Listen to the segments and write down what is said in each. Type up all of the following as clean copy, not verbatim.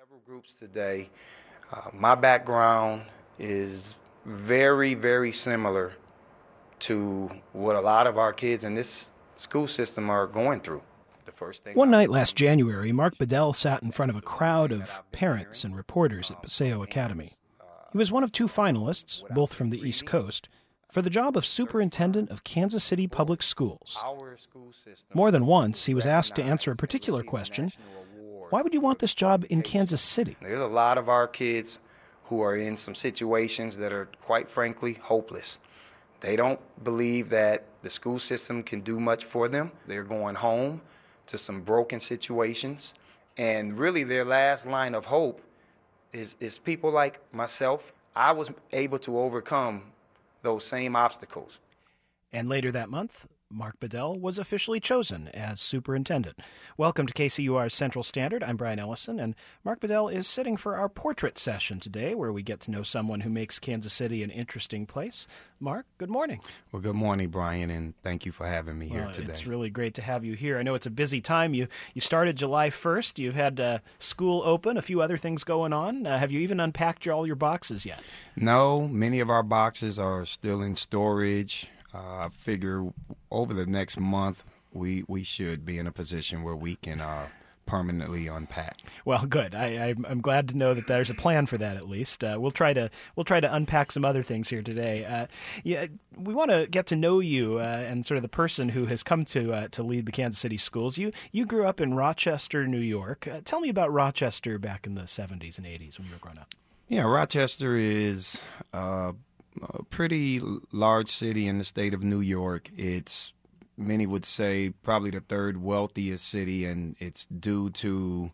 Several groups today. My background is very, very similar to what a lot of our kids in this school system are going through. The first thing One night last January, Mark Bedell sat in front of a crowd of parents and reporters at Paseo Academy. He was one of two finalists, both from the East Coast, for the job of superintendent of Kansas City Public Schools. More than once, he was asked to answer a particular question: why would you want this job in Kansas City? There's a lot of our kids who are in some situations that are, quite frankly, hopeless. They don't believe that the school system can do much for them. They're going home to some broken situations. And really their last line of hope is people like myself. I was able to overcome those same obstacles. And later that month, Mark Bedell was officially chosen as superintendent. Welcome to KCUR's Central Standard. I'm Brian Ellison, and Mark Bedell is sitting for our portrait session today, where we get to know someone who makes Kansas City an interesting place. Mark, good morning. Well, good morning, Brian, and thank you for having me here today. It's really great to have you here. I know it's a busy time. You started July 1st. You've had school open, a few other things going on. Have you even unpacked all your boxes yet? No, many of our boxes are still in storage. I figure over the next month we should be in a position where we can permanently unpack. Well, good. I'm glad to know that there's a plan for that at least. We'll try to unpack some other things here today. We want to get to know you and sort of the person who has come to lead the Kansas City schools. You grew up in Rochester, New York. Tell me about Rochester back in the 70s and 80s when you were growing up. Yeah, Rochester is a pretty large city in the state of New York. It's, many would say, probably the third wealthiest city, and it's due to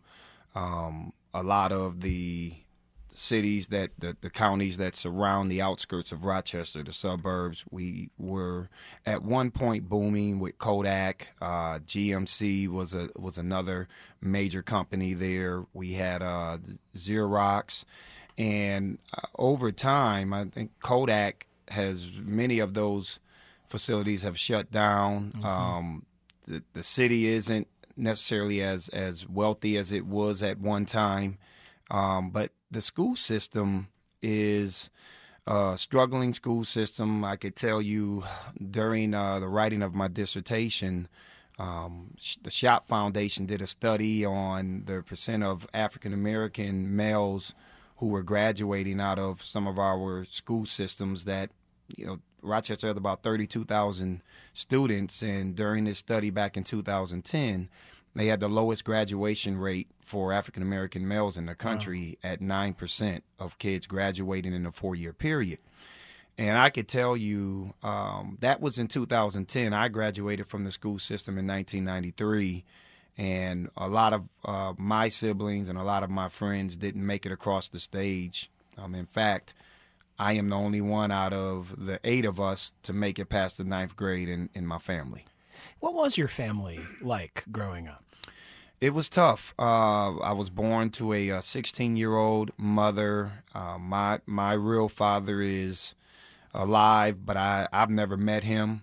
a lot of the cities the counties that surround the outskirts of Rochester, the suburbs. We were at one point booming with Kodak. GMC was another major company there. We had Xerox. And over time, I think Kodak has many of those facilities have shut down. Mm-hmm. The city isn't necessarily as wealthy as it was at one time, but the school system is a struggling school system. I could tell you during the writing of my dissertation, the Shop Foundation did a study on the percent of African American males who were graduating out of some of our school systems. That, Rochester had about 32,000 students, and during this study back in 2010, they had the lowest graduation rate for African American males in the country at 9% of kids graduating in a 4-year period. And I could tell you that was in 2010. I graduated from the school system in 1993. And a lot of my siblings and a lot of my friends didn't make it across the stage. In fact, I am the only one out of the 8 of us to make it past the 9th grade in my family. What was your family like growing up? It was tough. I was born to a 16-year-old mother. My real father is alive, but I've never met him.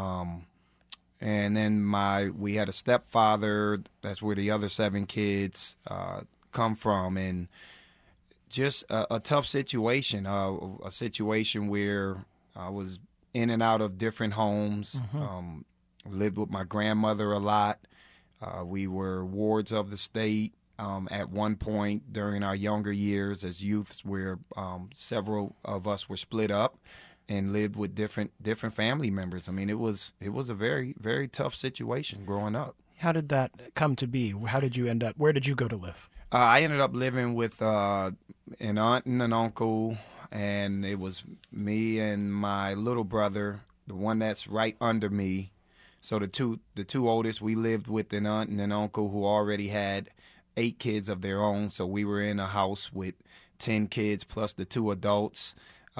And then we had a stepfather. That's where the other 7 kids come from, and just a tough situation. A situation where I was in and out of different homes. Mm-hmm. Lived with my grandmother a lot. We were wards of the state at one point during our younger years as youths, where several of us were split up and lived with different family members. I mean, it was a very, very tough situation growing up. How did that come to be? How did you end up? Where did you go to live? I ended up living with an aunt and an uncle, and it was me and my little brother, the one that's right under me. So the two oldest, we lived with an aunt and an uncle who already had 8 kids of their own. So we were in a house with 10 kids plus the 2 adults.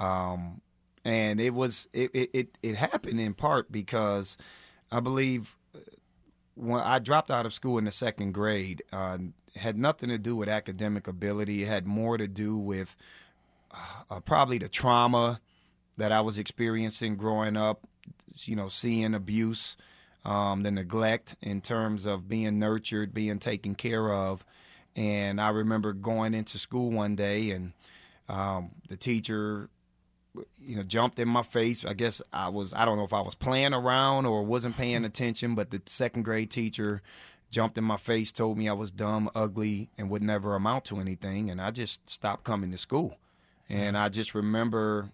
And it happened in part because I believe when I dropped out of school in the 2nd grade, it had nothing to do with academic ability. It had more to do with probably the trauma that I was experiencing growing up, seeing abuse, the neglect in terms of being nurtured, being taken care of. And I remember going into school one day, and the teacher, jumped in my face. I guess I don't know if I was playing around or wasn't paying attention, but the second grade teacher jumped in my face, told me I was dumb, ugly, and would never amount to anything. And I just stopped coming to school. And I just remember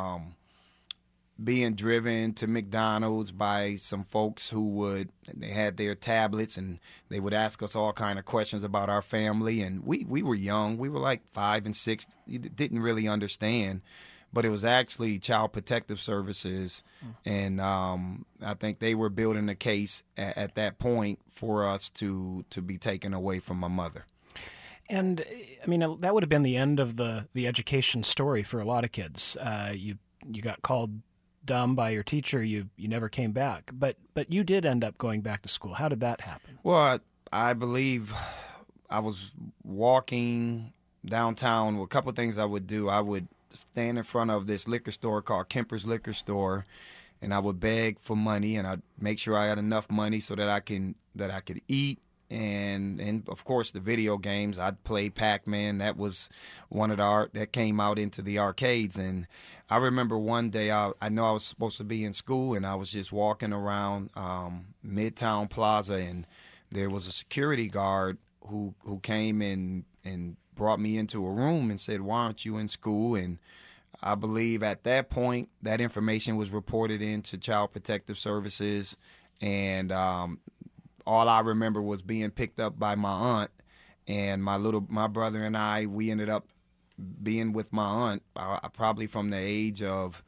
being driven to McDonald's by some folks they had their tablets, and they would ask us all kind of questions about our family. And we were young. We were like 5 and 6. You didn't really understand. But it was actually Child Protective Services, and I think they were building a case at that point for us to be taken away from my mother. And, I mean, that would have been the end of the education story for a lot of kids. You got called dumb by your teacher. You never came back. But you did end up going back to school. How did that happen? Well, I believe I was walking downtown. A couple of things I would do. I would stand in front of this liquor store called Kemper's Liquor Store, and I would beg for money, and I'd make sure I had enough money so that I could eat, and of course the video games. I'd play Pac-Man. That was one of that came out into the arcades. And I remember one day I know I was supposed to be in school, and I was just walking around Midtown Plaza, and there was a security guard who came in and brought me into a room and said, "Why aren't you in school?" And I believe at that point that information was reported into Child Protective Services, and all I remember was being picked up by my aunt, and my brother and we ended up being with my aunt probably from the age of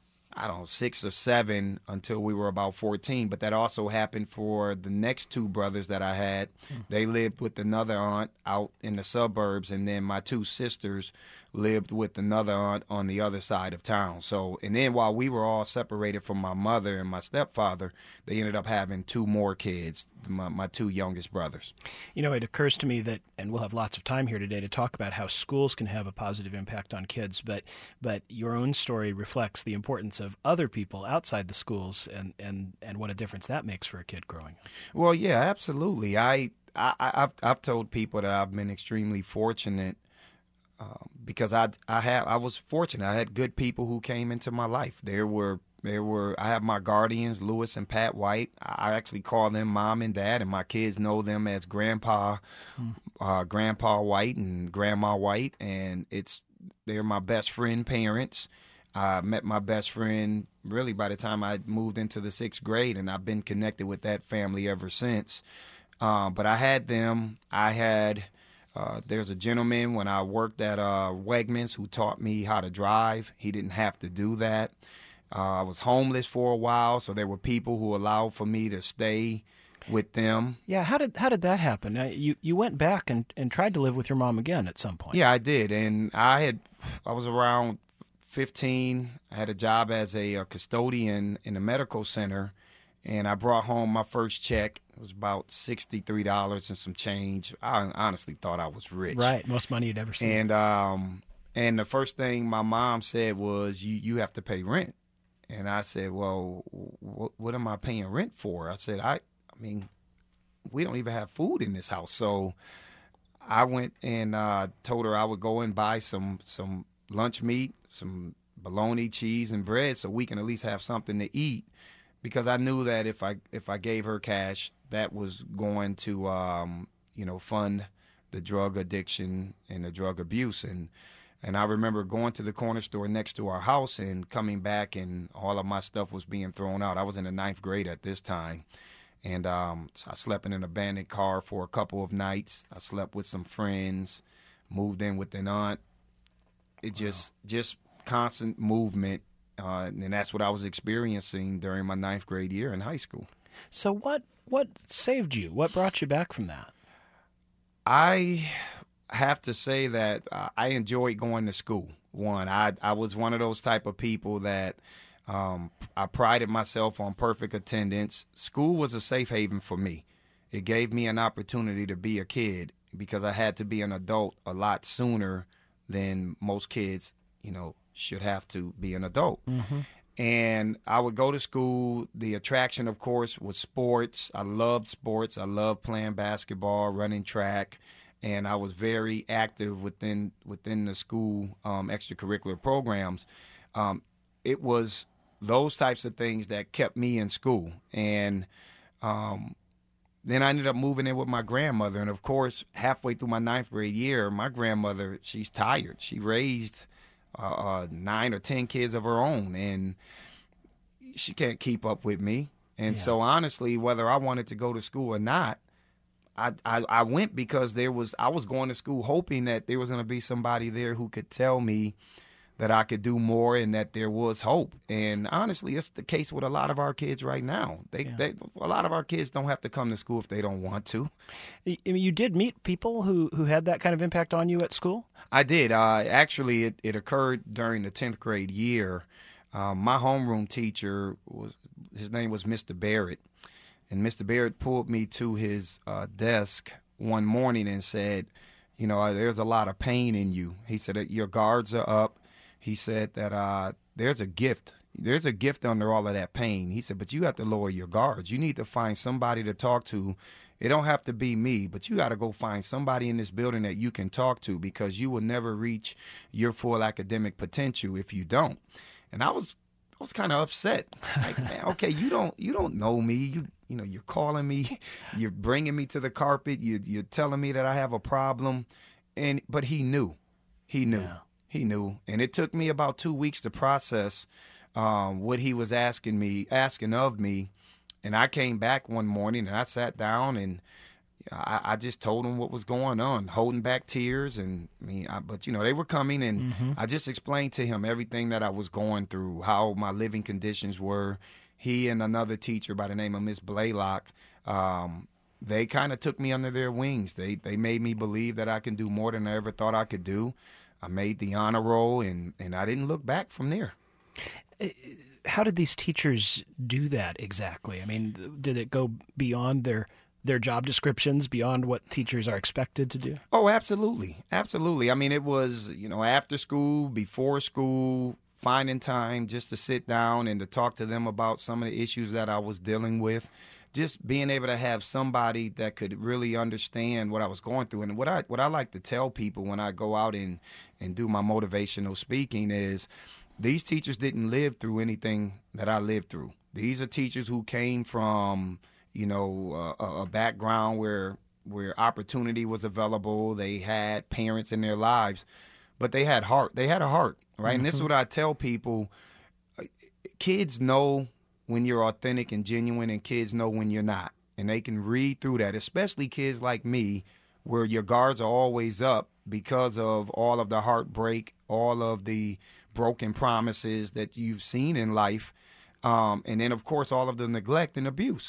6 or 7 until we were about 14. But that also happened for the next 2 brothers that I had. They lived with another aunt out in the suburbs, and then my 2 sisters lived with another aunt on the other side of town. So, and then while we were all separated from my mother and my stepfather, they ended up having 2 more kids, my 2 youngest brothers. It occurs to me that, and we'll have lots of time here today to talk about how schools can have a positive impact on kids, but your own story reflects the importance of other people outside the schools and what a difference that makes for a kid growing up. Well, yeah, absolutely. I've told people that I've been extremely fortunate because I was fortunate. I had good people who came into my life. I have my guardians, Lewis and Pat White. I actually call them Mom and Dad, and my kids know them as Grandpa White and Grandma White, and they're my best friend parents. I met my best friend really by the time I moved into the 6th grade, and I've been connected with that family ever since. But I had them. There's a gentleman when I worked at Wegmans who taught me how to drive. He didn't have to do that. I was homeless for a while, so there were people who allowed for me to stay with them. Yeah, how did that happen? You went back and tried to live with your mom again at some point. Yeah, I did, and I was around 15. I had a job as a custodian in a medical center, and I brought home my first check. It was about $63 and some change. I honestly thought I was rich. Right, most money you'd ever seen. And the first thing my mom said was, "You have to pay rent." And I said, "Well, what am I paying rent for?" I said, I mean, we don't even have food in this house. So I went and told her I would go and buy some lunch meat, some bologna, cheese, and bread so we can at least have something to eat, because I knew that if I gave her cash, that was going to fund the drug addiction and the drug abuse. And I remember going to the corner store next to our house and coming back, and all of my stuff was being thrown out. I was in the 9th grade at this time. And so I slept in an abandoned car for a couple of nights. I slept with some friends, moved in with an aunt. It just constant movement, and that's what I was experiencing during my 9th grade year in high school. So what saved you? What brought you back from that? I have to say that I enjoyed going to school. I was one of those type of people that I prided myself on perfect attendance. School was a safe haven for me. It gave me an opportunity to be a kid because I had to be an adult a lot sooner than most kids, should have to be an adult. Mm-hmm. And I would go to school. The attraction, of course, was sports. I loved sports. I loved playing basketball, running track. and I was very active within the school extracurricular programs. It was those types of things that kept me in school. And then I ended up moving in with my grandmother. And, of course, halfway through my 9th grade year, my grandmother, she's tired. She raised 9 or 10 kids of her own, and she can't keep up with me. And so, honestly, whether I wanted to go to school or not, I went because I was going to school hoping that there was going to be somebody there who could tell me that I could do more and that there was hope. And honestly, it's the case with a lot of our kids right now. A lot of our kids don't have to come to school if they don't want to. You did meet people who had that kind of impact on you at school? I did. Actually, it occurred during the 10th grade year. My homeroom teacher, his name was Mr. Barrett. And Mr. Barrett pulled me to his desk one morning and said, you know, there's a lot of pain in you. He said that your guards are up. He said that there's a gift. There's a gift under all of that pain. He said, but you have to lower your guards. You need to find somebody to talk to. It don't have to be me, but you got to go find somebody in this building that you can talk to, because you will never reach your full academic potential if you don't. And I was kind of upset. Like, man, okay, you don't know me. You know, you're calling me, you're bringing me to the carpet, you're telling me that I have a problem, but he knew. Yeah. He knew, and it took me about 2 weeks to process what he was asking of me. And I came back one morning and I sat down and I just told him what was going on, holding back tears. And but you know, they were coming, and I just explained to him everything that I was going through, how my living conditions were. He and another teacher by the name of Miss Blaylock, they kind of took me under their wings. They made me believe that I can do more than I ever thought I could do. I made the honor roll, and I didn't look back from there. How did these teachers do that exactly? I mean, did it go beyond their job descriptions, beyond what teachers are expected to do? Oh, absolutely. Absolutely. I mean, it was, you know, after school, before school, finding time just to sit down and to talk to them about some of the issues that I was dealing with. Just being able to have somebody that could really understand what I was going through. And what I like to tell people when I go out and do my motivational speaking is, these teachers didn't live through anything that I lived through. These are teachers who came from, you know, a background where opportunity was available. They had parents in their lives, but they had heart. They had a heart, right? Mm-hmm. And this is what I tell people. Kids know when you're authentic and genuine, and kids know when you're not. And they can read through that, especially kids like me, where your guards are always up because of all of the heartbreak, all of the broken promises that you've seen in life, and then, of course, all of the neglect and abuse.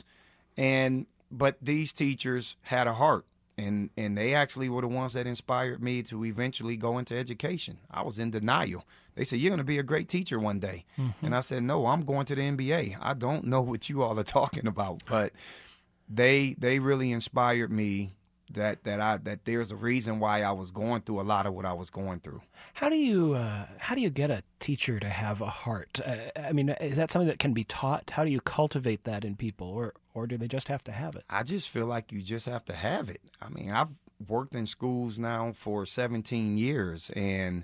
But these teachers had a heart, and they actually were the ones that inspired me to eventually go into education. I was in denial. They said, you're going to be a great teacher one day. Mm-hmm. And I said, no, I'm going to the NBA. I don't know what you all are talking about. But they really inspired me that there's a reason why I was going through a lot of what I was going through. How do you get a teacher to have a heart? I mean, is that something that can be taught? How do you cultivate that in people, or do they just have to have it? I just feel like you just have to have it. I mean, I've worked in schools now for 17 years, and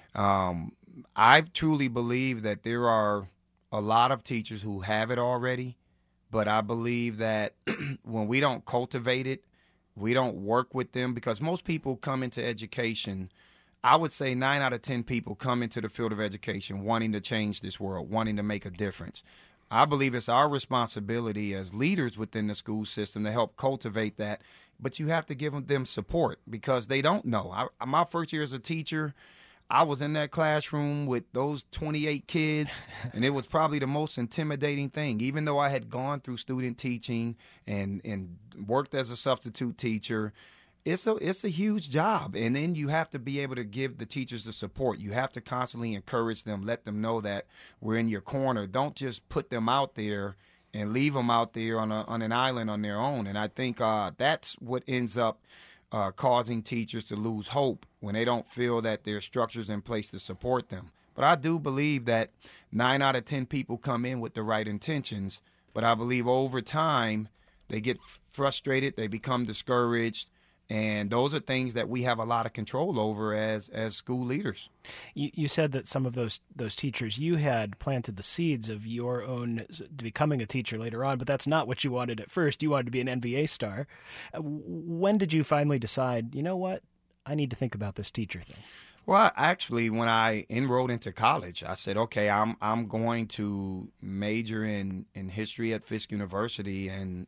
I truly believe that there are a lot of teachers who have it already, but I believe that when we don't cultivate it, we don't work with them, because most people come into education, I would say 9 out of 10 people come into the field of education wanting to change this world, wanting to make a difference. I believe it's our responsibility as leaders within the school system to help cultivate that, but you have to give them support, because they don't know. My first year as a teacher, I was in that classroom with those 28 kids, and it was probably the most intimidating thing. Even though I had gone through student teaching and worked as a substitute teacher, it's a huge job. And then you have to be able to give the teachers the support. You have to constantly encourage them, let them know that we're in your corner. Don't just put them out there and leave them out there on an island on their own. And I think that's what ends up causing teachers to lose hope when they don't feel that there's structures in place to support them. But I do believe that 9 out of 10 people come in with the right intentions, but I believe over time they get frustrated, they become discouraged, And those are things that we have a lot of control over as school leaders. You said that some of those teachers, you had planted the seeds of your own becoming a teacher later on, but that's not what you wanted at first. You wanted to be an NBA star. When did you finally decide, you know what, I need to think about this teacher thing? Well, actually, when I enrolled into college, I said, okay, I'm going to major in history at Fisk University, and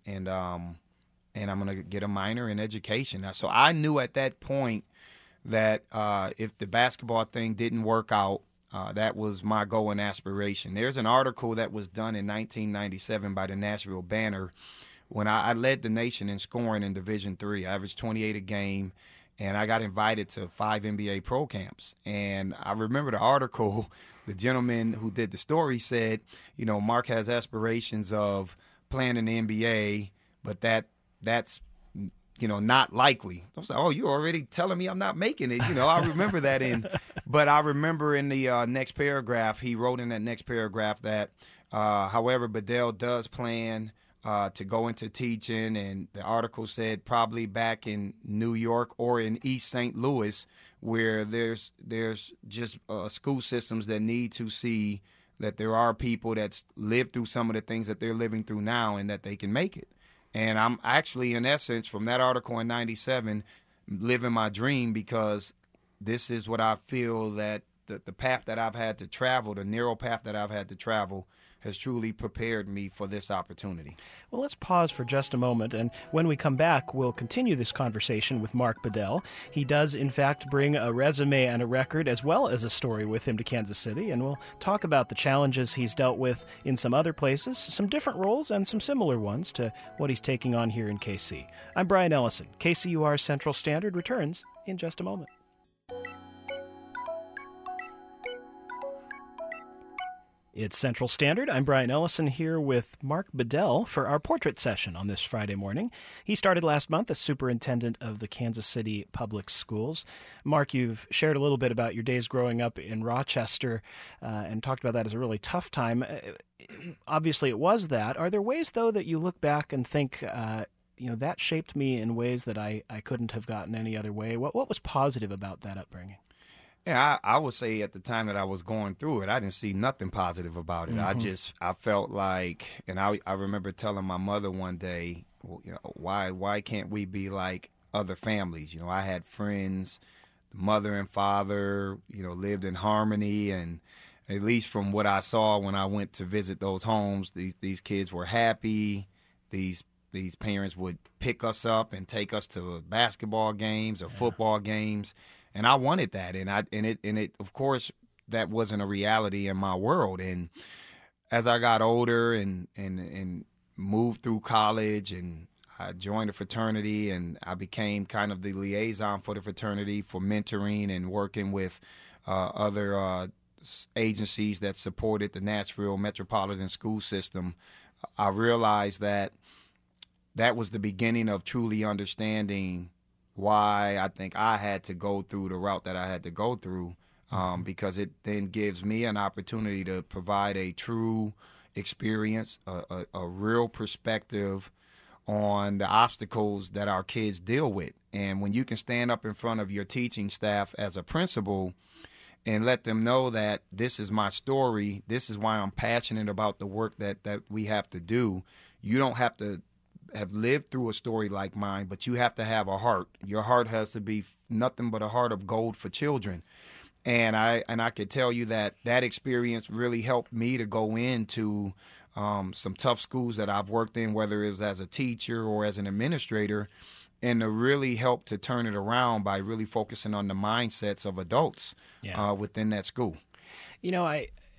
I'm going to get a minor in education. So I knew at that point that if the basketball thing didn't work out, that was my goal and aspiration. There's an article that was done in 1997 by the Nashville Banner when I led the nation in scoring in Division III. I averaged 28 a game, and I got invited to 5 NBA pro camps. And I remember the article, the gentleman who did the story said, you know, Mark has aspirations of playing in the NBA, but that's, you know, not likely. I was like, oh, you're already telling me I'm not making it. You know, I remember that but I remember in the next paragraph, he wrote in that next paragraph that, however, Bedell does plan to go into teaching, and the article said probably back in New York or in East St. Louis, where there's just school systems that need to see that there are people that's lived through some of the things that they're living through now and that they can make it. And I'm actually, in essence, from that article in 97, living my dream, because this is what I feel that the path that I've had to travel, the narrow path that I've had to travel, has truly prepared me for this opportunity. Well, let's pause for just a moment, and when we come back, we'll continue this conversation with Mark Bedell. He does, in fact, bring a resume and a record as well as a story with him to Kansas City, and we'll talk about the challenges he's dealt with in some other places, some different roles and some similar ones to what he's taking on here in KC. I'm Brian Ellison. KCUR Central Standard returns in just a moment. It's Central Standard. I'm Brian Ellison here with Mark Bedell for our portrait session on this Friday morning. He started last month as superintendent of the Kansas City Public Schools. Mark, you've shared a little bit about your days growing up in Rochester and talked about that as a really tough time. Obviously, it was that. Are there ways, though, that you look back and think, that shaped me in ways that I couldn't have gotten any other way? What was positive about that upbringing? Yeah, I would say at the time that I was going through it, I didn't see nothing positive about it. Mm-hmm. I felt like, and I remember telling my mother one day, well, you know, why can't we be like other families? You know, I had friends, mother and father, you know, lived in harmony, and at least from what I saw when I went to visit those homes, these kids were happy. These parents would pick us up and take us to basketball games or football games. And I wanted that, and it of course that wasn't a reality in my world. And as I got older and moved through college, and I joined a fraternity, and I became kind of the liaison for the fraternity for mentoring and working with other agencies that supported the Nashville Metropolitan School System. I realized that was the beginning of truly understanding why I think I had to go through the route that I had to go through, because it then gives me an opportunity to provide a true experience, a real perspective on the obstacles that our kids deal with. And when you can stand up in front of your teaching staff as a principal and let them know that this is my story, this is why I'm passionate about the work that we have to do, you don't have to have lived through a story like mine, but you have to have a heart. Your heart has to be nothing but a heart of gold for children. And I could tell you that experience really helped me to go into some tough schools that I've worked in, whether it was as a teacher or as an administrator, and to really help to turn it around by really focusing on the mindsets of adults within that school. You know,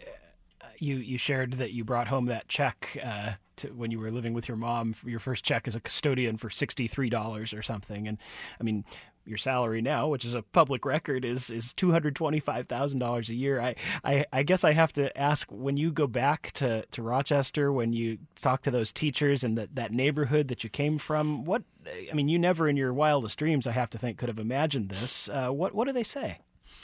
you shared that you brought home that check when you were living with your mom, your first check as a custodian for $63 or something. And I mean, your salary now, which is a public record, is $225,000 a year. I guess I have to ask, when you go back to Rochester, when you talk to those teachers and that neighborhood that you came from, you never in your wildest dreams, I have to think, could have imagined this. What do they say?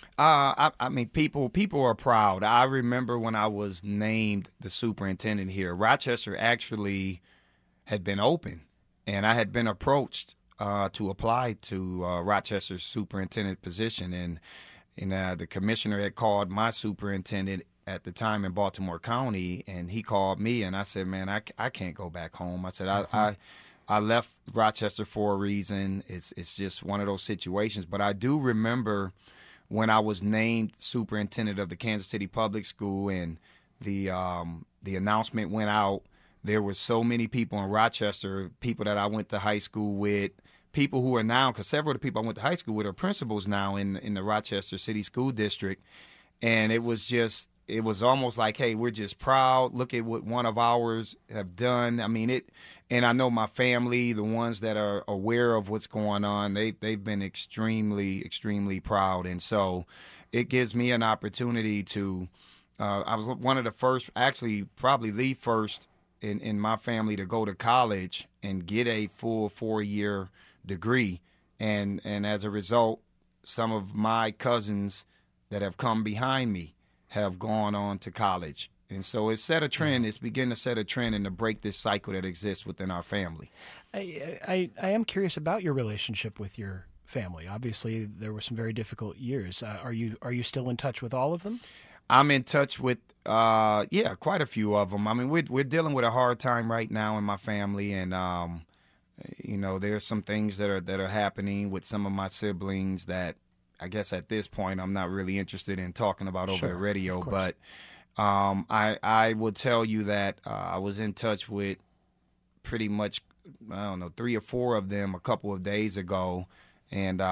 People are proud. I remember when I was named the superintendent here, Rochester actually had been open, and I had been approached to apply to Rochester's superintendent position, and the commissioner had called my superintendent at the time in Baltimore County, and he called me, and I said, man, I can't go back home. I said, I left Rochester for a reason. It's just one of those situations. But I do remember when I was named superintendent of the Kansas City Public School, and the announcement went out. There were so many people in Rochester, people that I went to high school with, people who are now, because several of the people I went to high school with are principals now in the Rochester City School District. And it was almost like, hey, we're just proud. Look at what one of ours have done. I mean, and I know my family, the ones that are aware of what's going on, they've been extremely, extremely proud. And so it gives me an opportunity to, I was one of the first, actually probably the first in my family to go to college and get a full 4-year degree. And as a result, some of my cousins that have come behind me have gone on to college. And so it's set a trend. It's beginning to set a trend and to break this cycle that exists within our family. I am curious about your relationship with your family. Obviously, there were some very difficult years. Are you still in touch with all of them? I'm in touch with, quite a few of them. I mean, we're dealing with a hard time right now in my family, and there's some things that are happening with some of my siblings that I guess at this point I'm not really interested in talking about over the radio. But I would tell you that I was in touch with pretty much, 3 or 4 of them a couple of days ago, and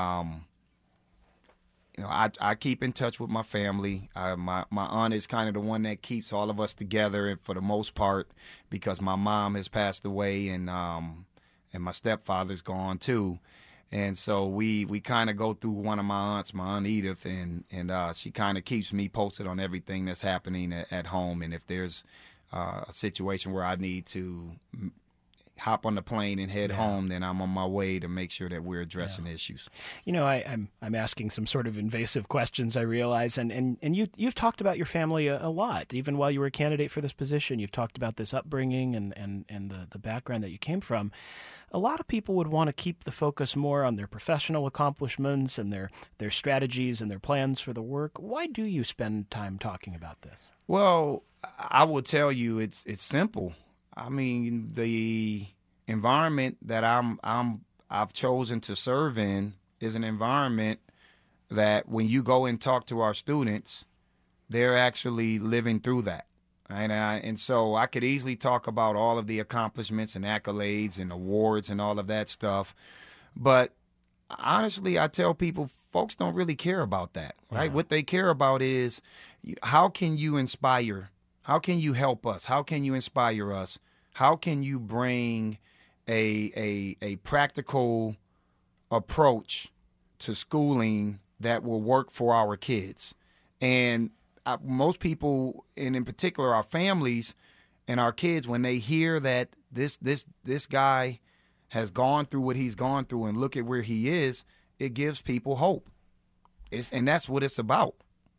I keep in touch with my family. My aunt is kind of the one that keeps all of us together, and for the most part, because my mom has passed away, and my stepfather's gone too. And so we kind of go through one of my aunts, my Aunt Edith, and she kind of keeps me posted on everything that's happening at home. And if there's a situation where I need to hop on the plane and head home, then I'm on my way to make sure that we're addressing issues. I'm asking some sort of invasive questions, I realize, and you've talked about your family a lot, even while you were a candidate for this position. You've talked about this upbringing and the background that you came from. A lot of people would want to keep the focus more on their professional accomplishments and their strategies and their plans for the work. Why do you spend time talking about this? Well, I will tell you, it's simple. I mean, the environment that I've chosen to serve in is an environment that when you go and talk to our students, they're actually living through that. Right? And so I could easily talk about all of the accomplishments and accolades and awards and all of that stuff. But honestly, I tell people, folks don't really care about that. Right? Yeah. What they care about is, how can you inspire? How can you help us? How can you inspire us? How can you bring a practical approach to schooling that will work for our kids? And most people, and in particular our families and our kids, when they hear that this guy has gone through what he's gone through and look at where he is, it gives people hope. And that's what it's about.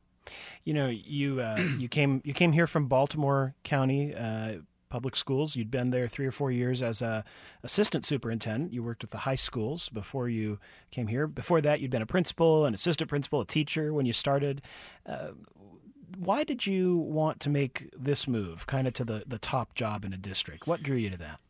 You came here from Baltimore County Public Schools. You'd been there 3 or 4 years as a assistant superintendent. You worked with the high schools before you came here. Before that, you'd been a principal, an assistant principal, a teacher when you started. Why did you want to make this move, kind of to the top job in a district? What drew you to that?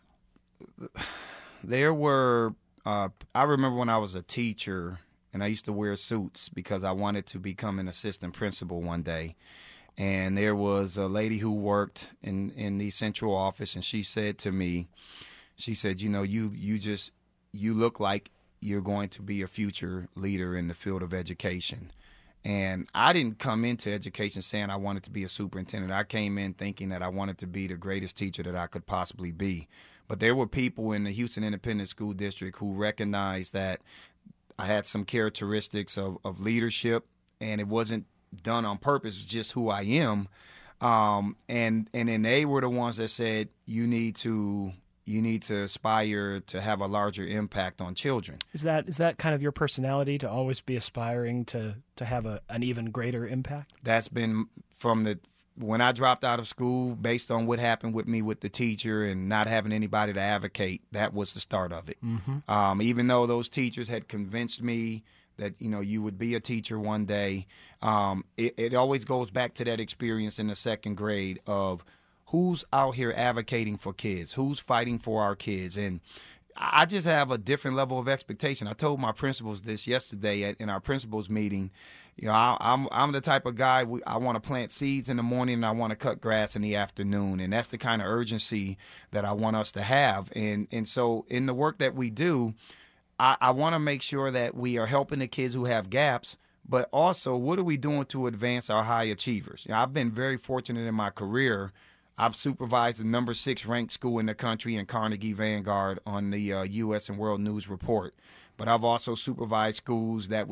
There were, I remember when I was a teacher, and I used to wear suits because I wanted to become an assistant principal one day. And there was a lady who worked in the central office, and she said to me, she said, you look like you're going to be a future leader in the field of education. And I didn't come into education saying I wanted to be a superintendent. I came in thinking that I wanted to be the greatest teacher that I could possibly be. But there were people in the Houston Independent School District who recognized that I had some characteristics of leadership, and it wasn't done on purpose. It's just who I am. And then they were the ones that said, you need to aspire to have a larger impact on children. Is that kind of your personality, to always be aspiring to have an even greater impact? That's been from when I dropped out of school, based on what happened with me with the teacher and not having anybody to advocate, that was the start of it. Mm-hmm. Even though those teachers had convinced me that, you would be a teacher one day, it always goes back to that experience in the second grade of who's out here advocating for kids, who's fighting for our kids. And I just have a different level of expectation. I told my principals this yesterday in our principals meeting. I'm the type of guy, I want to plant seeds in the morning and I want to cut grass in the afternoon. And that's the kind of urgency that I want us to have. And so in the work that we do, I want to make sure that we are helping the kids who have gaps, but also what are we doing to advance our high achievers? I've been very fortunate in my career. I've supervised the number 6 ranked school in the country in Carnegie Vanguard on the U.S. and World News Report. But I've also supervised schools that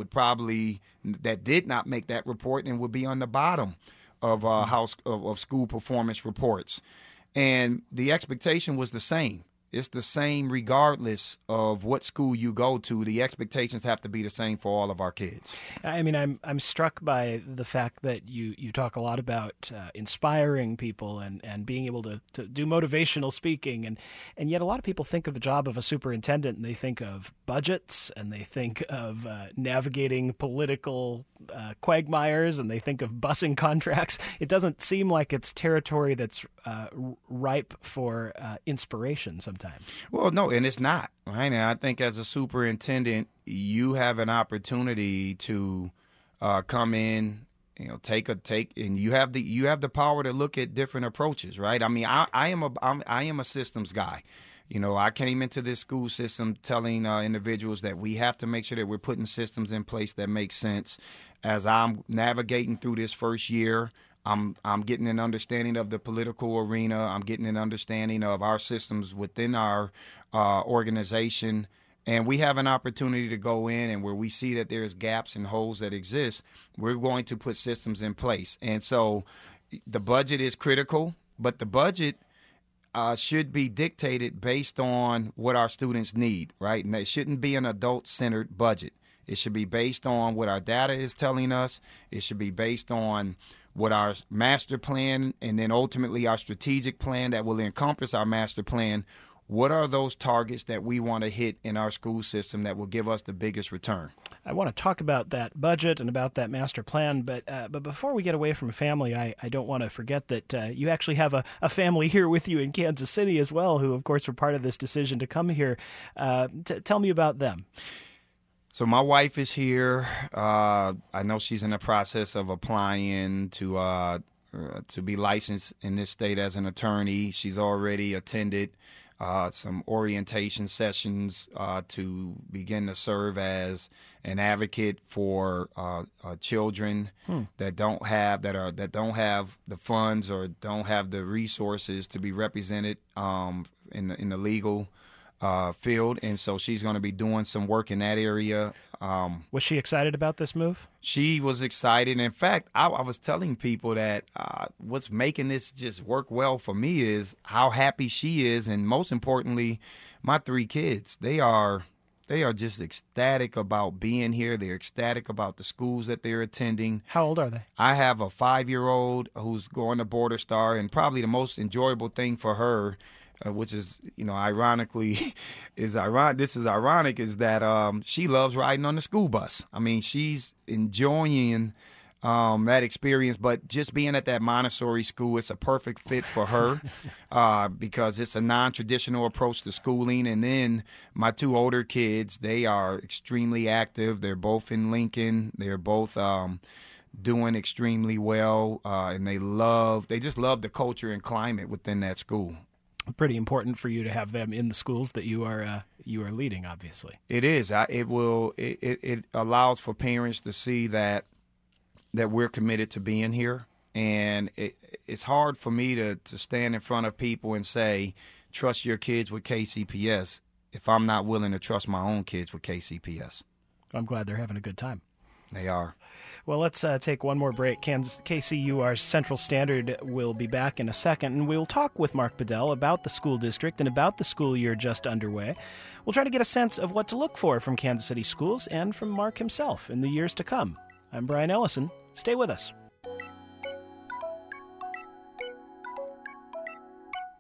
did not make that report and would be on the bottom of of school performance reports. And the expectation was the same. It's the same regardless of what school you go to. The expectations have to be the same for all of our kids. I mean, I'm struck by the fact that you talk a lot about inspiring people and being able to do motivational speaking. And yet a lot of people think of the job of a superintendent and they think of budgets and they think of navigating political quagmires and they think of busing contracts. It doesn't seem like it's territory that's ripe for inspiration sometimes. Well, no, and it's not. Right? And I think as a superintendent, you have an opportunity to come in, take, and you have the power to look at different approaches, right? I mean, I am a systems guy. I came into this school system telling individuals that we have to make sure that we're putting systems in place that make sense. As I'm navigating through this first year, I'm getting an understanding of the political arena. I'm getting an understanding of our systems within our organization. And we have an opportunity to go in and where we see that there's gaps and holes that exist, we're going to put systems in place. And so the budget is critical, but the budget should be dictated based on what our students need, right? And it shouldn't be an adult-centered budget. It should be based on what our data is telling us. It should be based on what our master plan and then ultimately our strategic plan that will encompass our master plan. What are those targets that we want to hit in our school system that will give us the biggest return? I want to talk about that budget and about that master plan, but before we get away from family, I don't want to forget that you actually have a family here with you in Kansas City as well, who, of course, were part of this decision to come here. Tell me about them. So my wife is here. I know she's in the process of applying to be licensed in this state as an attorney. She's already attended some orientation sessions to begin to serve as an advocate for children that don't have the funds or don't have the resources to be represented in the legal field, and so she's going to be doing some work in that area. Was she excited about this move? She was excited. In fact, I was telling people that what's making this just work well for me is how happy she is, and most importantly, my 3 kids. They are just ecstatic about being here. They're ecstatic about the schools that they're attending. How old are they? I have a 5-year-old who's going to Border Star, and probably the most enjoyable thing for her, which is, ironically, is that she loves riding on the school bus. I mean, she's enjoying that experience, but just being at that Montessori school, it's a perfect fit for her because it's a non-traditional approach to schooling. And then my 2 older kids, they are extremely active. They're both in Lincoln. They're both doing extremely well, and they just love the culture and climate within that school. Pretty important for you to have them in the schools that you are leading, obviously. It is. It allows for parents to see that we're committed to being here, and it's hard for me to stand in front of people and say, trust your kids with KCPS, if I'm not willing to trust my own kids with KCPS. I'm glad they're having a good time. They are. Well, let's take one more break. KCUR's Central Standard will be back in a second, and we'll talk with Mark Bedell about the school district and about the school year just underway. We'll try to get a sense of what to look for from Kansas City schools and from Mark himself in the years to come. I'm Brian Ellison. Stay with us.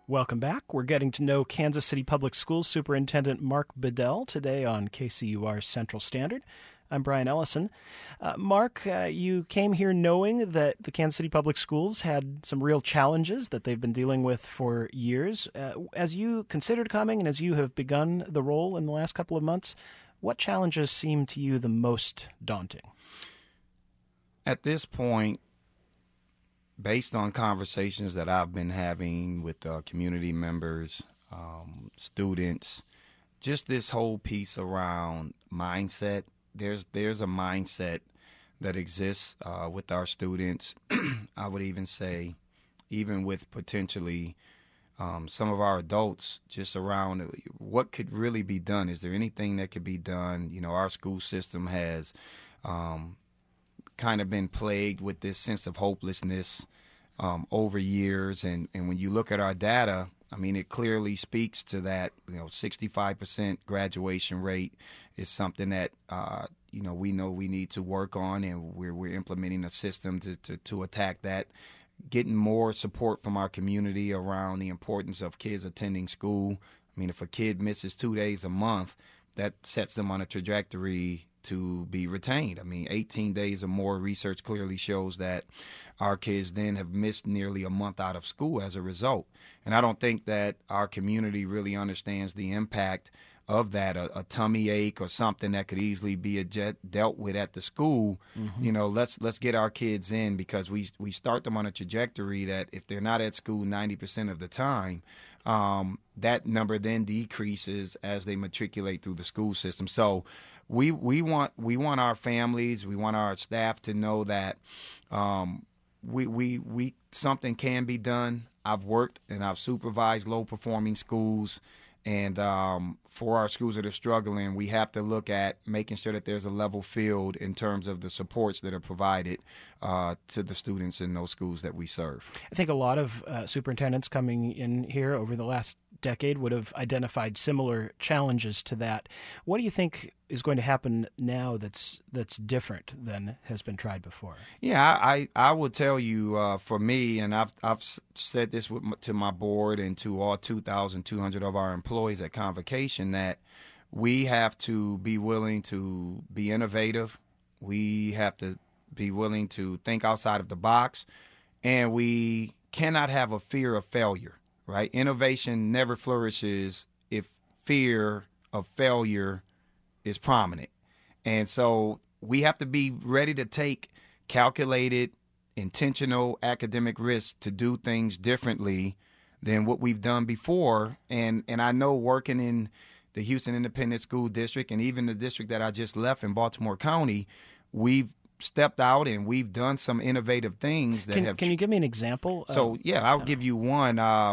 Welcome back. We're getting to know Kansas City Public Schools Superintendent Mark Bedell today on KCUR Central Standard. I'm Brian Ellison. Mark, you came here knowing that the Kansas City Public Schools had some real challenges that they've been dealing with for years. As you considered coming and as you have begun the role in the last couple of months, what challenges seem to you the most daunting? At this point, based on conversations that I've been having with community members, students, just this whole piece around mindset, there's a mindset that exists with our students. I would even say, even with potentially some of our adults, just around what could really be done. Is there anything that could be done? You know, our school system has kind of been plagued with this sense of hopelessness over years. And when you look at our data, I mean, it clearly speaks to that. 65% graduation rate is something that, we know we need to work on, and we're implementing a system to attack that. Getting more support from our community around the importance of kids attending school. I mean, if a kid misses 2 days a month, that sets them on a trajectory to be retained. I mean, 18 days or more, research clearly shows that our kids then have missed nearly a month out of school as a result. And I don't think that our community really understands the impact of that, a tummy ache or something that could easily be dealt with at the school. Mm-hmm. Let's get our kids in, because we start them on a trajectory that if they're not at school 90% of the time, that number then decreases as they matriculate through the school system. So we want our families, we want our staff to know that we something can be done. I've worked and I've supervised low performing schools, and for our schools that are struggling, we have to look at making sure that there's a level field in terms of the supports that are provided to the students in those schools that we serve. I think a lot of superintendents coming in here over the last decade would have identified similar challenges to that. What do you think is going to happen now that's different than has been tried before? Yeah, I will tell you, for me, and I've said this to my board and to all 2,200 of our employees at Convocation, that we have to be willing to be innovative. We have to be willing to think outside of the box, and we cannot have a fear of failure, right? Innovation never flourishes if fear of failure is prominent. And so we have to be ready to take calculated, intentional academic risks to do things differently than what we've done before. And I know, working in the Houston Independent School District and even the district that I just left in Baltimore County, we've stepped out and we've done some innovative things that Can you give me an example? So, I'll give you one.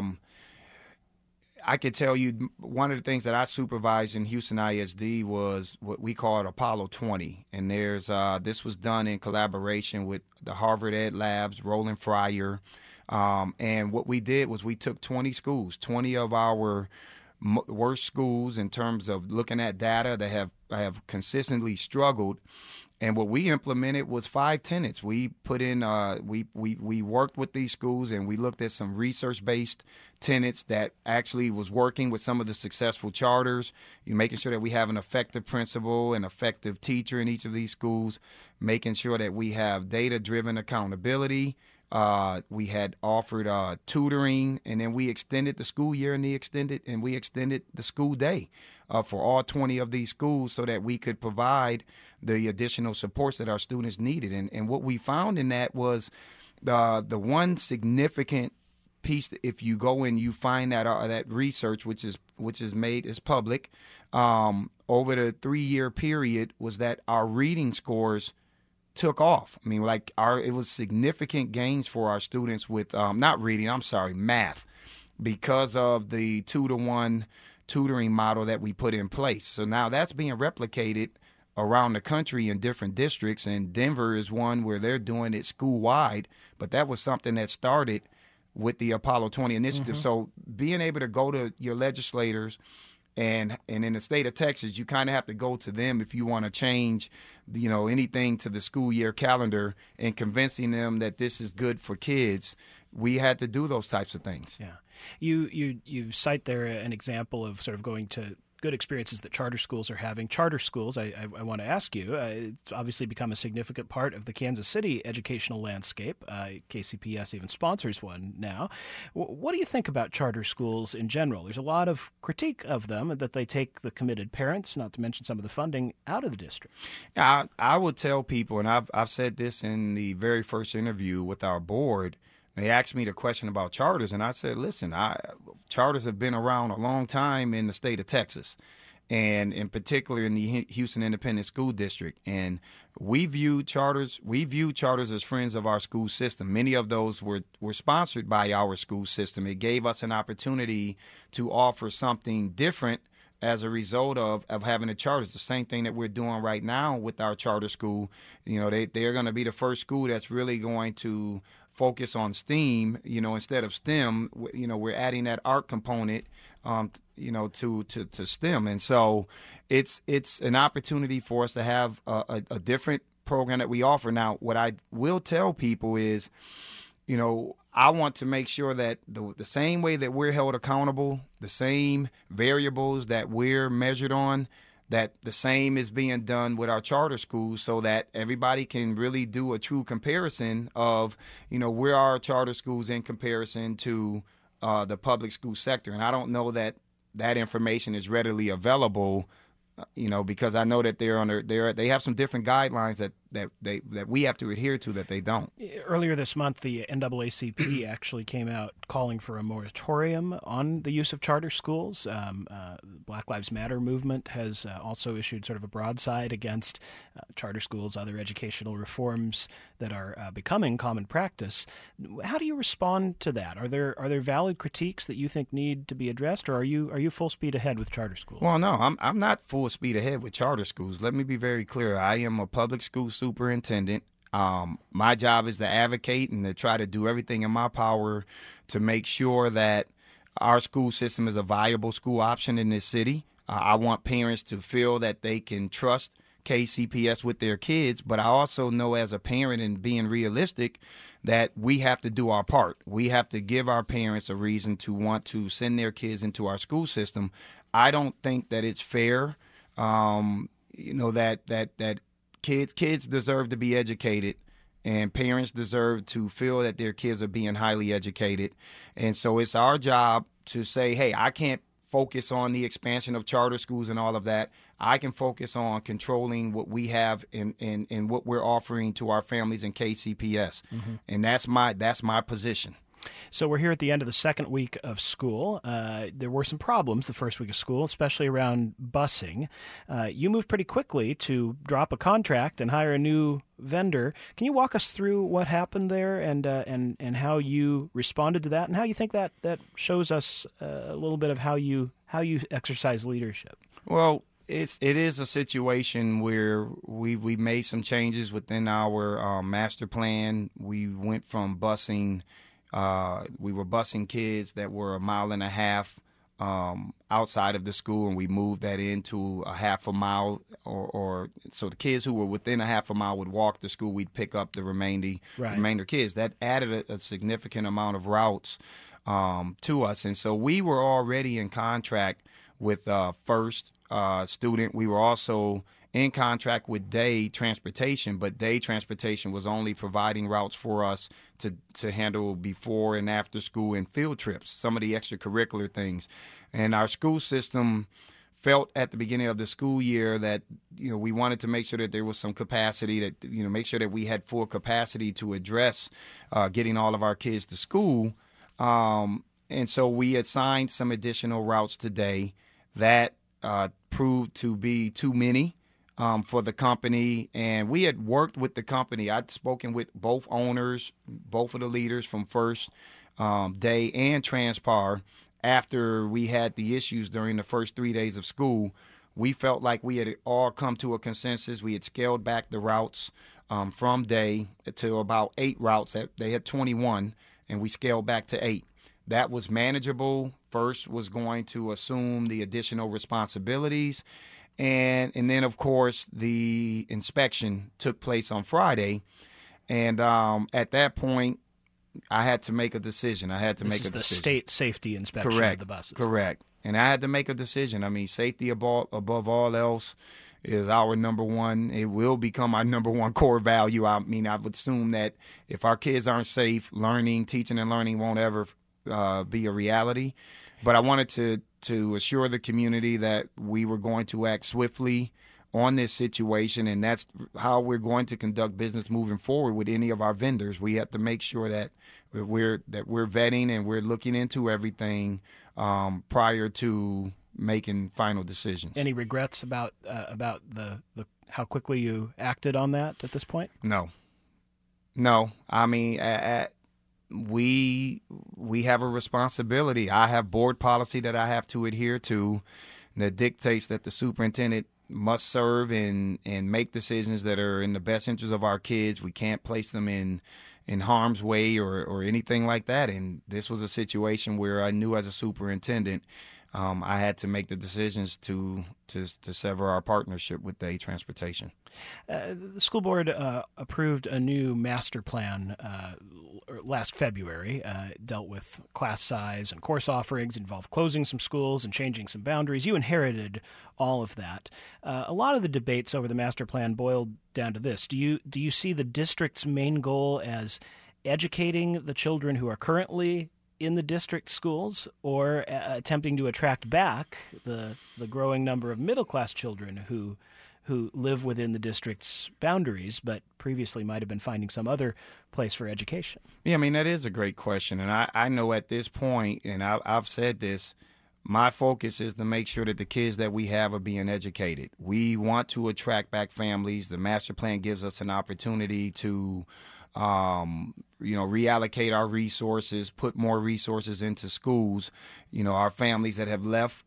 I could tell you one of the things that I supervised in Houston ISD was what we called Apollo 20. And this was done in collaboration with the Harvard Ed Labs, Roland Fryer. And what we did was we took 20 schools, 20 of our worst schools in terms of looking at data that have consistently struggled. And what we implemented was 5 tenets. We put in, we worked with these schools, and we looked at some research-based tenets that actually was working with some of the successful charters. You're making sure that we have an effective principal, an effective teacher in each of these schools, making sure that we have data-driven accountability. We had offered tutoring, and then we extended the school year, and we extended the school day for all 20 of these schools, so that we could provide the additional supports that our students needed. And what we found in that was the one significant piece. If you go and you find that research, which is made is public, over the 3-year period, was that our reading scores took off. I mean, it was significant gains for our students with math, because of the 2-to-1 tutoring model that we put in place. So now that's being replicated around the country in different districts, and Denver is one where they're doing it school-wide, but that was something that started with the Apollo 20 initiative. Mm-hmm. So being able to go to your legislators, and in the state of Texas, you kind of have to go to them if you want to change, anything to the school year calendar, and convincing them that this is good for kids. we had to do those types of things. Yeah. You cite there an example of sort of going to good experiences that charter schools are having. Charter schools, I want to ask you, it's obviously become a significant part of the Kansas City educational landscape. KCPS even sponsors one now. What do you think about charter schools in general? There's a lot of critique of them, that they take the committed parents, not to mention some of the funding, out of the district. Yeah, I would tell people, and I've said this in the very first interview with our board. They asked me the question about charters, and I said, listen, charters have been around a long time in the state of Texas, and in particular in the Houston Independent School District. And we view charters as friends of our school system. Many of those were sponsored by our school system. It gave us an opportunity to offer something different as a result of having a charter. It's the same thing that we're doing right now with our charter school. You know, they're going to be the first school that's really going to focus on STEAM, instead of STEM. We're adding that art component, to STEM. And so it's an opportunity for us to have a different program that we offer. Now, what I will tell people is, I want to make sure that the same way that we're held accountable, the same variables that we're measured on, that the same is being done with our charter schools, so that everybody can really do a true comparison of, where are our charter schools in comparison to the public school sector. And I don't know that information is readily available, because I know that they have some different guidelines that we have to adhere to that they don't. Earlier this month, the NAACP actually came out calling for a moratorium on the use of charter schools. Black Lives Matter movement has also issued sort of a broadside against charter schools, other educational reforms that are becoming common practice. How do you respond to that? Are there valid critiques that you think need to be addressed, or are you full speed ahead with charter schools? Well, no, I'm not full speed ahead with charter schools. Let me be very clear. I am a public school superintendent. My job is to advocate and to try to do everything in my power to make sure that our school system is a viable school option in this city. I want parents to feel that they can trust KCPS with their kids, but I also know as a parent, and being realistic, that we have to do our part. We have to give our parents a reason to want to send their kids into our school system. I don't think that it's fair, that kids deserve to be educated, and parents deserve to feel that their kids are being highly educated. And so it's our job to say, hey, I can't focus on the expansion of charter schools and all of that. I can focus on controlling what we have in what we're offering to our families in KCPS. Mm-hmm. And that's my position. So we're here at the end of the second week of school. There were some problems the first week of school, especially around busing. You moved pretty quickly to drop a contract and hire a new vendor. Can you walk us through what happened there and how you responded to that, and how you think that shows us a little bit of how you exercise leadership? Well, it is a situation where we made some changes within our master plan. We went from busing. We were busing kids that were 1.5 miles outside of the school, and we moved that into a 0.5 mile, or so the kids who were within a 0.5 mile would walk to school. We'd pick up the remainder kids. That added a significant amount of routes to us, and so we were already in contract with First Student. We were also in contract with Day Transportation, but Day Transportation was only providing routes for us to handle before and after school and field trips, some of the extracurricular things. And our school system felt at the beginning of the school year that, we wanted to make sure that there was some capacity, that, make sure that we had full capacity to address getting all of our kids to school. And so we assigned some additional routes today that proved to be too many for the company, and we had worked with the company. I'd spoken with both owners, both of the leaders from First, Day, and Transpar. After we had the issues during the first 3 days of school, we felt like we had all come to a consensus. We had scaled back the routes from Day to about 8 routes. They had 21, and we scaled back to 8. That was manageable. First was going to assume the additional responsibilities. And then, of course, the inspection took place on Friday. And at that point, I had to make a decision. This is the state safety inspection of the buses. Correct. And I had to make a decision. I mean, safety above all else is our number one. It will become our number one core value. I mean, I would assume that if our kids aren't safe, teaching and learning won't ever be a reality. But I wanted to assure the community that we were going to act swiftly on this situation, and that's how we're going to conduct business moving forward with any of our vendors. We have to make sure that we're vetting and we're looking into everything prior to making final decisions. Any regrets about the how quickly you acted on that at this point? No. I mean, we have a responsibility. I have board policy that I have to adhere to that dictates that the superintendent must serve and make decisions that are in the best interest of our kids. We can't place them in harm's way or anything like that. And this was a situation where I knew as a superintendent I had to make the decisions to sever our partnership with Day Transportation. The school board approved a new master plan last February. It dealt with class size and course offerings, involved closing some schools and changing some boundaries. You inherited all of that. A lot of the debates over the master plan boiled down to this. Do you see the district's main goal as educating the children who are currently in the district schools, or attempting to attract back the growing number of middle-class children who live within the district's boundaries, but previously might have been finding some other place for education? Yeah, I mean, that is a great question. And I know at this point, and I've said this, my focus is to make sure that the kids that we have are being educated. We want to attract back families. The master plan gives us an opportunity to reallocate our resources, put more resources into schools. Our families that have left,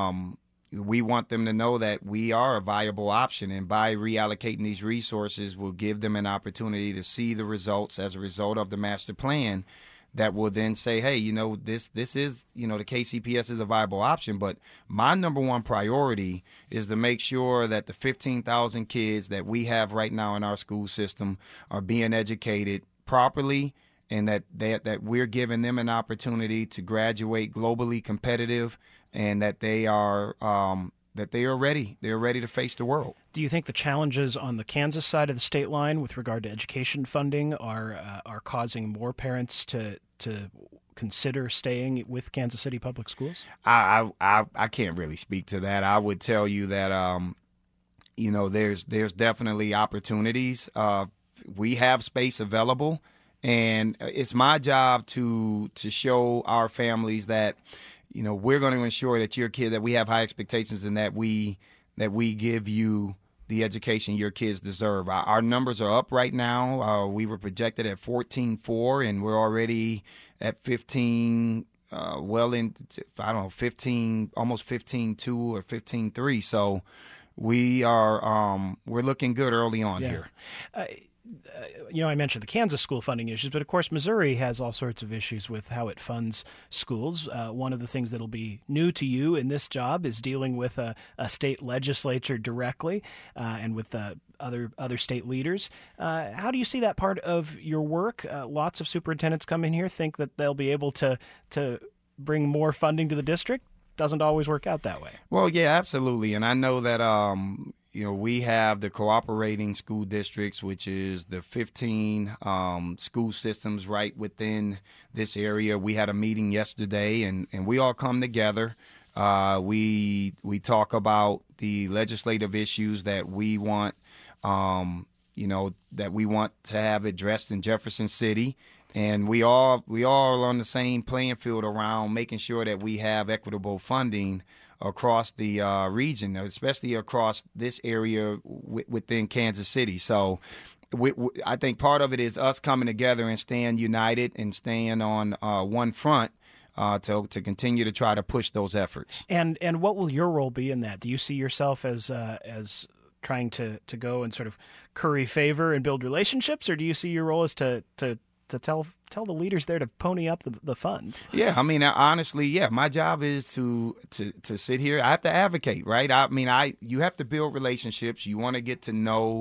we want them to know that we are a viable option. And by reallocating these resources, we'll give them an opportunity to see the results as a result of the master plan that will then say, hey, this is, the KCPS is a viable option. But my number one priority is to make sure that the 15,000 kids that we have right now in our school system are being educated properly, and that we're giving them an opportunity to graduate globally competitive, and that they are ready. They're ready to face the world. Do you think the challenges on the Kansas side of the state line with regard to education funding are causing more parents to consider staying with Kansas City Public Schools? I can't really speak to that. I would tell you that there's definitely opportunities. We have space available, and it's my job to show our families that we're going to ensure that your kid, that we have high expectations, and that we give you the education your kids deserve. Our numbers are up right now. We were projected at 14.4, and we're already at 15. 15, almost 15.2 or 15.3. So we're looking good early on here. I mentioned the Kansas school funding issues, but of course Missouri has all sorts of issues with how it funds schools. One of the things that'll be new to you in this job is dealing with a state legislature directly and with other state leaders. How do you see that part of your work? Lots of superintendents come in here, think that they'll be able to bring more funding to the district. Doesn't always work out that way. Well, yeah, absolutely. And I know that we have the cooperating school districts, which is the 15 school systems right within this area. We had a meeting yesterday, and we all come together. We talk about the legislative issues that we want, that we want to have addressed in Jefferson City. And we all are on the same playing field around making sure that we have equitable funding across the region, especially across this area within Kansas City. So I think part of it is us coming together and staying united and staying on one front to continue to try to push those efforts. And what will your role be in that? Do you see yourself as trying to go and sort of curry favor and build relationships, or do you see your role as to tell the leaders there to pony up the funds? Yeah, I mean, honestly, yeah, my job is to sit here. I have to advocate, right? I mean, you have to build relationships. You want to get to know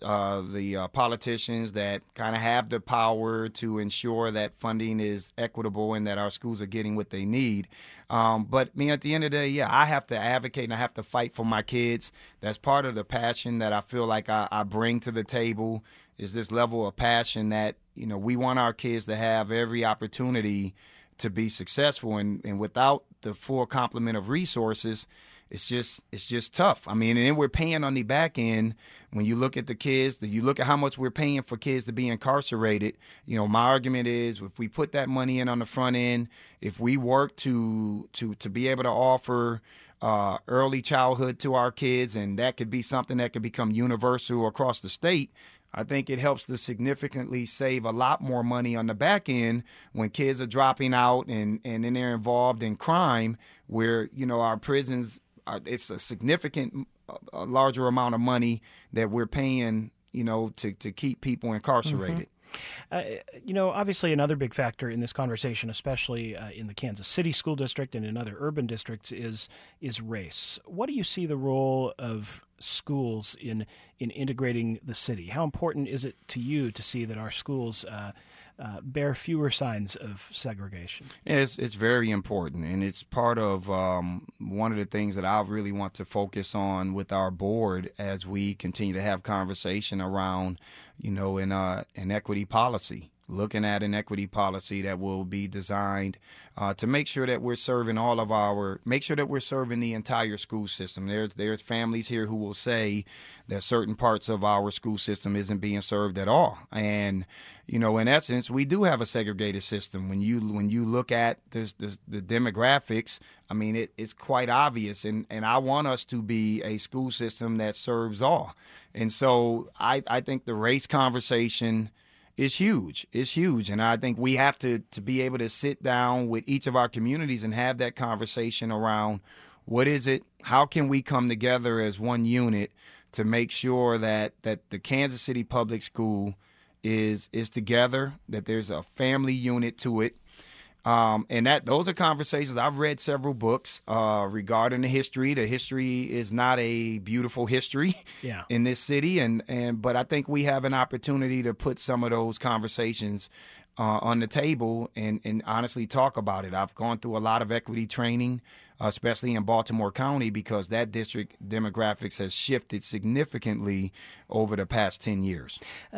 the politicians that kind of have the power to ensure that funding is equitable and that our schools are getting what they need. But me, at the end of the day, yeah, I have to advocate and I have to fight for my kids. That's part of the passion that I feel like I bring to the table, is this level of passion that, we want our kids to have every opportunity to be successful. And without the full complement of resources, it's just tough. I mean, and then we're paying on the back end. When you look at the kids, you look at how much we're paying for kids to be incarcerated. My argument is, if we put that money in on the front end, if we work to be able to offer early childhood to our kids, and that could be something that could become universal across the state, I think it helps to significantly save a lot more money on the back end when kids are dropping out and then they're involved in crime, where, our prisons, it's a significant, larger amount of money that we're paying, to keep people incarcerated. Obviously another big factor in this conversation, especially in the Kansas City School District and in other urban districts, is race. What do you see the role of schools in integrating the city? How important is it to you to see that our schools bear fewer signs of segregation? It's very important, and it's part of one of the things that I really want to focus on with our board as we continue to have conversation around, an equity policy. Looking at an equity policy that will be designed to make sure that we're serving we're serving the entire school system. There's families here who will say that certain parts of our school system isn't being served at all. And, in essence, we do have a segregated system. When you look at the demographics, I mean, it's quite obvious. And I want us to be a school system that serves all. And so I think the race conversation is huge. It's huge. And I think we have to be able to sit down with each of our communities and have that conversation around what is it, how can we come together as one unit to make sure that the Kansas City Public School is together, that there's a family unit to it. And those are conversations. I've read several books regarding the history. The history is not a beautiful history in this city, but I think we have an opportunity to put some of those conversations on the table and honestly talk about it. I've gone through a lot of equity training, especially in Baltimore County, because that district demographics has shifted significantly over the past 10 years.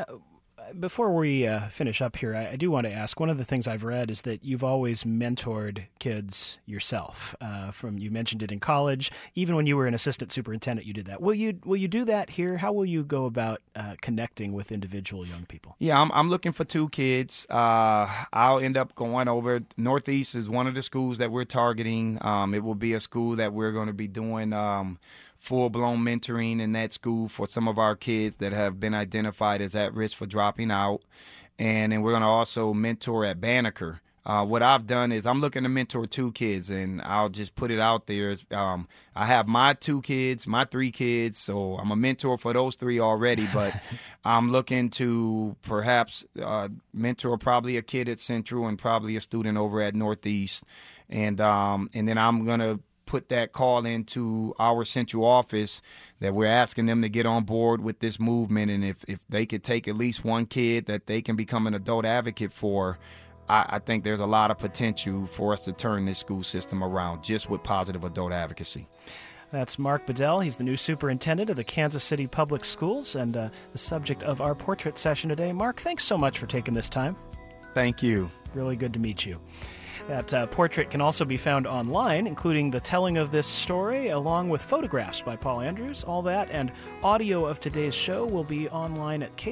Before we finish up here, I do want to ask, one of the things I've read is that you've always mentored kids yourself. You mentioned it in college. Even when you were an assistant superintendent, you did that. Will you do that here? How will you go about connecting with individual young people? Yeah, I'm looking for 2 kids. I'll end up going over. Northeast is one of the schools that we're targeting. It will be a school that we're going to be doing full-blown mentoring in that school for some of our kids that have been identified as at risk for dropping out. And then we're going to also mentor at Banneker. What I've done is I'm looking to mentor 2 kids, and I'll just put it out there. I have my 2 kids, my 3 kids, so I'm a mentor for those 3 already, but I'm looking to perhaps mentor probably a kid at Central and probably a student over at Northeast. And then I'm going to put that call into our central office that we're asking them to get on board with this movement. And if they could take at least one kid that they can become an adult advocate for, I think there's a lot of potential for us to turn this school system around just with positive adult advocacy. That's Mark Bedell. He's the new superintendent of the Kansas City Public Schools and the subject of our portrait session today. Mark, thanks so much for taking this time. Thank you. Really good to meet you. That portrait can also be found online, including the telling of this story, along with photographs by Paul Andrews. All that and audio of today's show will be online at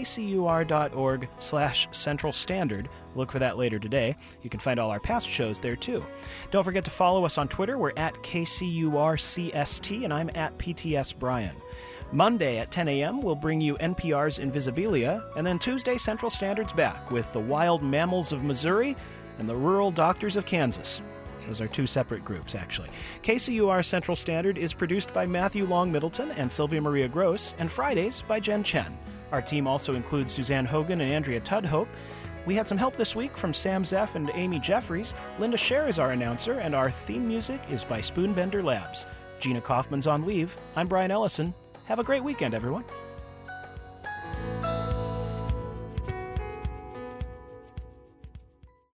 kcur.org/Central Standard. Look for that later today. You can find all our past shows there, too. Don't forget to follow us on Twitter. We're at KCURCST, and I'm at PTS Brian. Monday at 10 a.m., we'll bring you NPR's Invisibilia, and then Tuesday, Central Standard's back with the Wild Mammals of Missouri and the Rural Doctors of Kansas. Those are 2 separate groups, actually. KCUR Central Standard is produced by Matthew Long Middleton and Sylvia Maria Gross, and Fridays by Jen Chen. Our team also includes Suzanne Hogan and Andrea Tudhope. We had some help this week from Sam Zeff and Amy Jeffries. Linda Scher is our announcer, and our theme music is by Spoonbender Labs. Gina Kaufman's on leave. I'm Brian Ellison. Have a great weekend, everyone.